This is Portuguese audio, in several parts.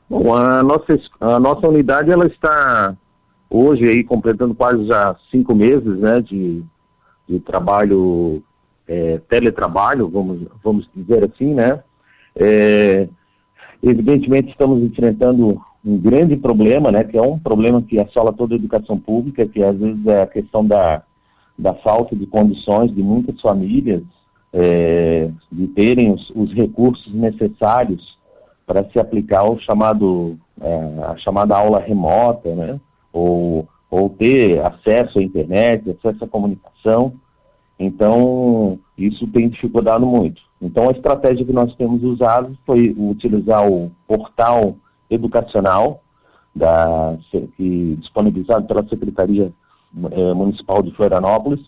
Bom, a nossa unidade, ela está hoje aí completando quase já 5 meses, né, de trabalho, teletrabalho, vamos dizer assim, né. Evidentemente estamos enfrentando um grande problema, né, que é um problema que assola toda a educação pública, que às vezes é a questão da falta de condições de muitas famílias de terem os recursos necessários para se aplicar o a chamada aula remota, né, ou ter acesso à internet, acesso à comunicação. Então, isso tem dificultado muito. Então, a estratégia que nós temos usado foi utilizar o portal educacional, disponibilizado pela Secretaria Municipal de Florianópolis,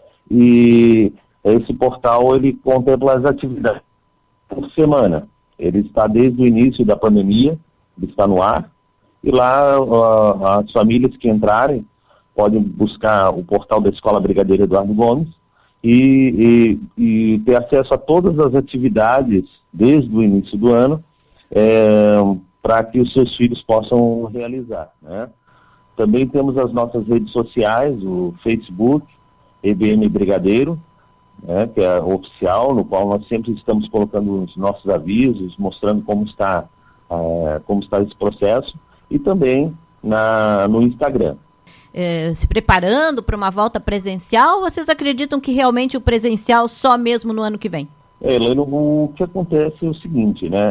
e esse portal, ele contempla as atividades por semana. Ele está desde o início da pandemia, ele está no ar, e lá as famílias que entrarem podem buscar o portal da Escola Brigadeiro Eduardo Gomes e ter acesso a todas as atividades desde o início do ano, para que os seus filhos possam realizar, né? Também temos as nossas redes sociais, o Facebook, EBM Brigadeiro, né, que é oficial, no qual nós sempre estamos colocando os nossos avisos, mostrando como está esse processo, e também no Instagram. Se preparando para uma volta presencial, ou vocês acreditam que realmente o presencial só mesmo no ano que vem? Helena, o que acontece é o seguinte, né?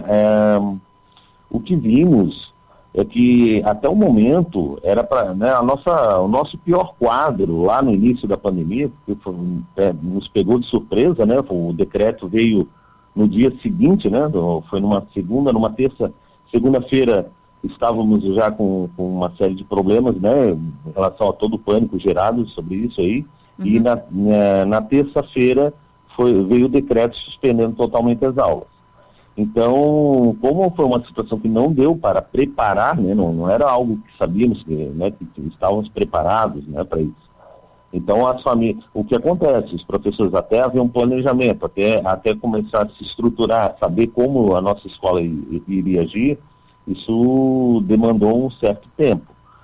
O que vimos é que até o momento era para, né, o nosso pior quadro lá no início da pandemia, porque nos pegou de surpresa, né? O decreto veio no dia seguinte, né? Foi numa segunda-feira estávamos já com uma série de problemas, né, em relação a todo o pânico gerado sobre isso aí, e na terça-feira veio o decreto suspendendo totalmente as aulas. Então, como foi uma situação que não deu para preparar, né, não era algo que sabíamos, né, que estávamos preparados, né, para isso. Então, as famílias, o que acontece? Os professores até haviam um planejamento, até começar a se estruturar, saber como a nossa escola iria agir. Isso demandou um certo tempo.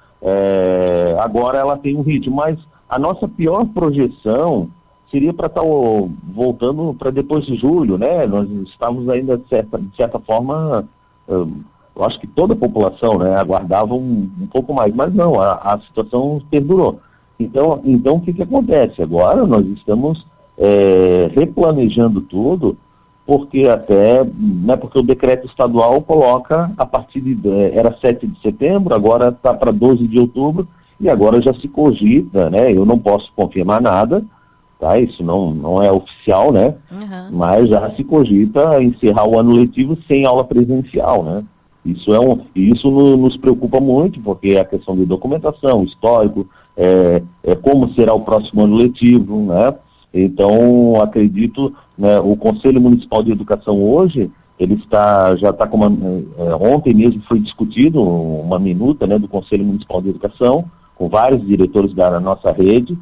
Agora ela tem um ritmo, mas a nossa pior projeção seria para estar voltando para depois de julho, né? Nós estávamos ainda, de certa forma, eu acho que toda a população, né, aguardava um pouco mais, mas não, a situação perdurou. Então o que acontece? Agora nós estamos replanejando tudo, porque porque o decreto estadual coloca a partir era 7 de setembro, agora está para 12 de outubro, e agora já se cogita, né? Eu não posso confirmar nada, tá? Isso não é oficial, né? Mas já se cogita encerrar o ano letivo sem aula presencial, né? Isso nos preocupa muito, porque é a questão de documentação, histórico, como será o próximo ano letivo, né? Então, acredito, né, o Conselho Municipal de Educação hoje, ele já está com ontem mesmo foi discutido uma minuta, né, do Conselho Municipal de Educação, com vários diretores da nossa rede,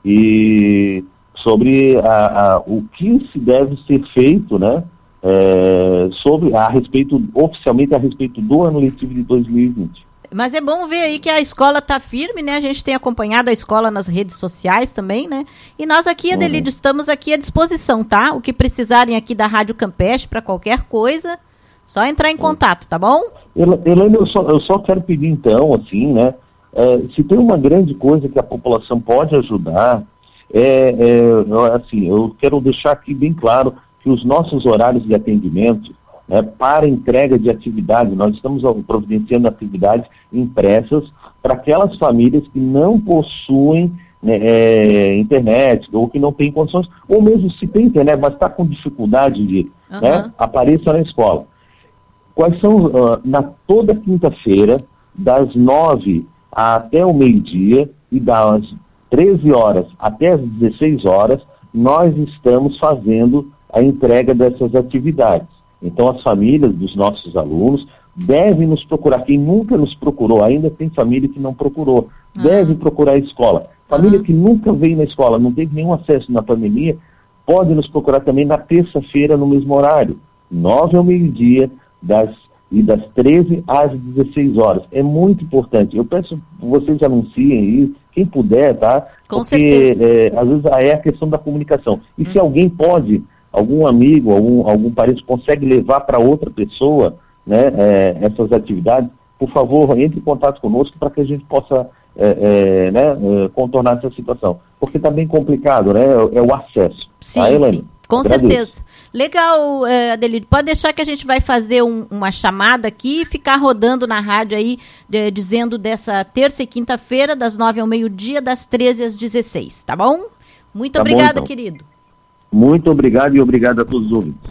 e sobre o que se deve ser feito, né, oficialmente a respeito do ano letivo de 2020. Mas é bom ver aí que a escola está firme, né? A gente tem acompanhado a escola nas redes sociais também, né? E nós aqui, Adelídio, estamos aqui à disposição, tá? O que precisarem aqui da Rádio Campeche para qualquer coisa, só entrar em contato, tá bom? Helena, eu só quero pedir então, assim, né? Se tem uma grande coisa que a população pode ajudar, assim, eu quero deixar aqui bem claro que os nossos horários de atendimento, né, para entrega de atividades, nós estamos providenciando atividades impressas para aquelas famílias que não possuem, né, internet, ou que não têm condições, ou mesmo se tem internet, mas está com dificuldade de, né, apareça na escola. Quais são, toda quinta-feira, das 9 até o meio-dia, e das 13 horas até as 16 horas, nós estamos fazendo a entrega dessas atividades. Então, as famílias dos nossos alunos devem nos procurar. Quem nunca nos procurou, ainda tem família que não procurou, deve procurar a escola. Família que nunca veio na escola, não teve nenhum acesso na pandemia, pode nos procurar também na terça-feira, no mesmo horário, 9 ao meio-dia, das e das 13 às 16 horas. É muito importante. Eu peço que vocês anunciem aí, quem puder, tá? Com porque certeza. às vezes é a questão da comunicação. E se alguém pode, algum amigo, algum parente consegue levar para outra pessoa, né, essas atividades, por favor, entre em contato conosco para que a gente possa contornar essa situação. Porque está bem complicado, né? É o acesso. Sim, tá, Elaine? sim, com certeza. Legal, Adelídio, pode deixar que a gente vai fazer uma chamada aqui e ficar rodando na rádio aí, dizendo dessa terça e quinta-feira, das 9 ao meio-dia, das 13 às 16, tá bom? Muito obrigada, então. querido. Muito obrigado e obrigado a todos os ouvintes.